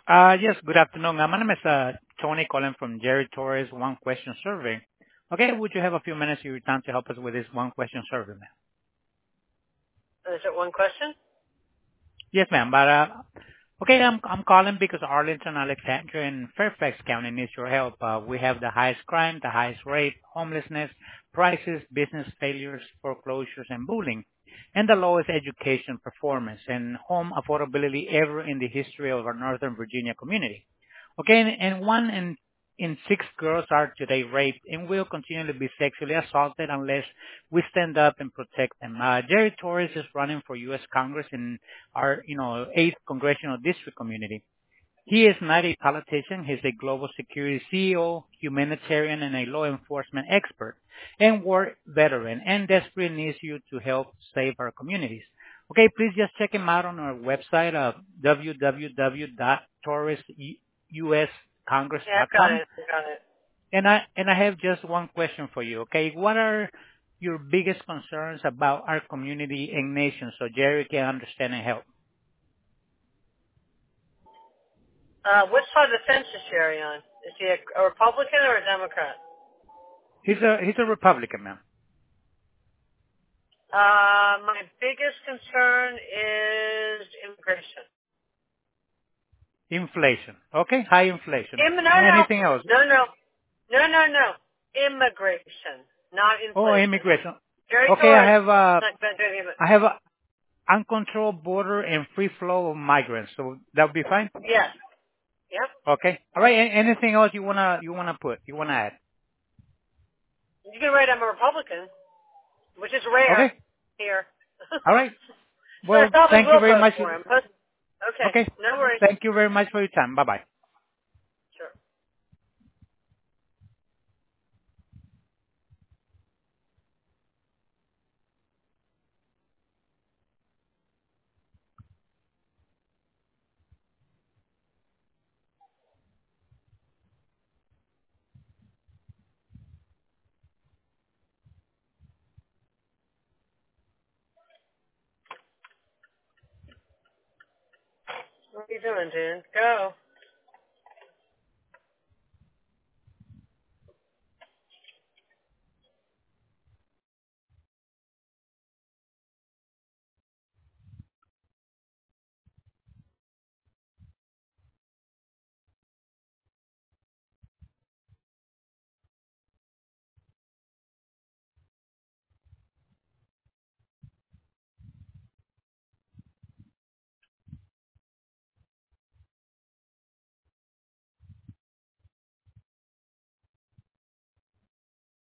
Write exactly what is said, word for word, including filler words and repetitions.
Uh Yes, good afternoon. Uh, My name is uh Tony calling from Jerry Torres One Question Survey. Okay, would you have a few minutes of your time to help us with this one question survey, ma'am? Is it one question? Yes, ma'am. But uh okay, I'm I'm calling because Arlington, Alexandria, and Fairfax County needs your help. Uh We have the highest crime, the highest rape, homelessness, prices, business failures, foreclosures, and bullying, and the lowest education performance and home affordability ever in the history of our Northern Virginia community. Okay, and, and one in in six girls are today raped and will continually be sexually assaulted unless we stand up and protect them. Uh, Jerry Torres is running for U S. Congress in our, you know, eighth congressional district community. He is not a politician. He's a global security C E O, humanitarian, and a law enforcement expert, and war veteran, and desperately needs you to help save our communities. Okay, please just check him out on our website of w w w dot torres u s congress Yeah, dot I've got com. it. I've got it. And I and I have just one question for you. Okay, what are your biggest concerns about our community and nation so Jerry can understand and help? Uh, which side of the fence is Jerry on? Is he a, a Republican or a Democrat? He's a he's a Republican, man. Uh, my biggest concern is immigration. Inflation. Okay, high inflation. Im- no, no, Anything else? no, no, no, no, no. Immigration, not Oh, inflation. immigration. Jerry Okay, I Torres have uh not going to do any of it. I have a uncontrolled border and free flow of migrants, so that would be fine. Yes. Yep. Okay. All right. a- Anything else you wanna you wanna put? You wanna add? You can write I'm a Republican, which is rare Okay. here. All right. So I Well, probably thank you will very vote much. for him. But, okay. Okay. No worries. Thank you very much for your time. Bye bye. Sure. What are you doing, dude? Go.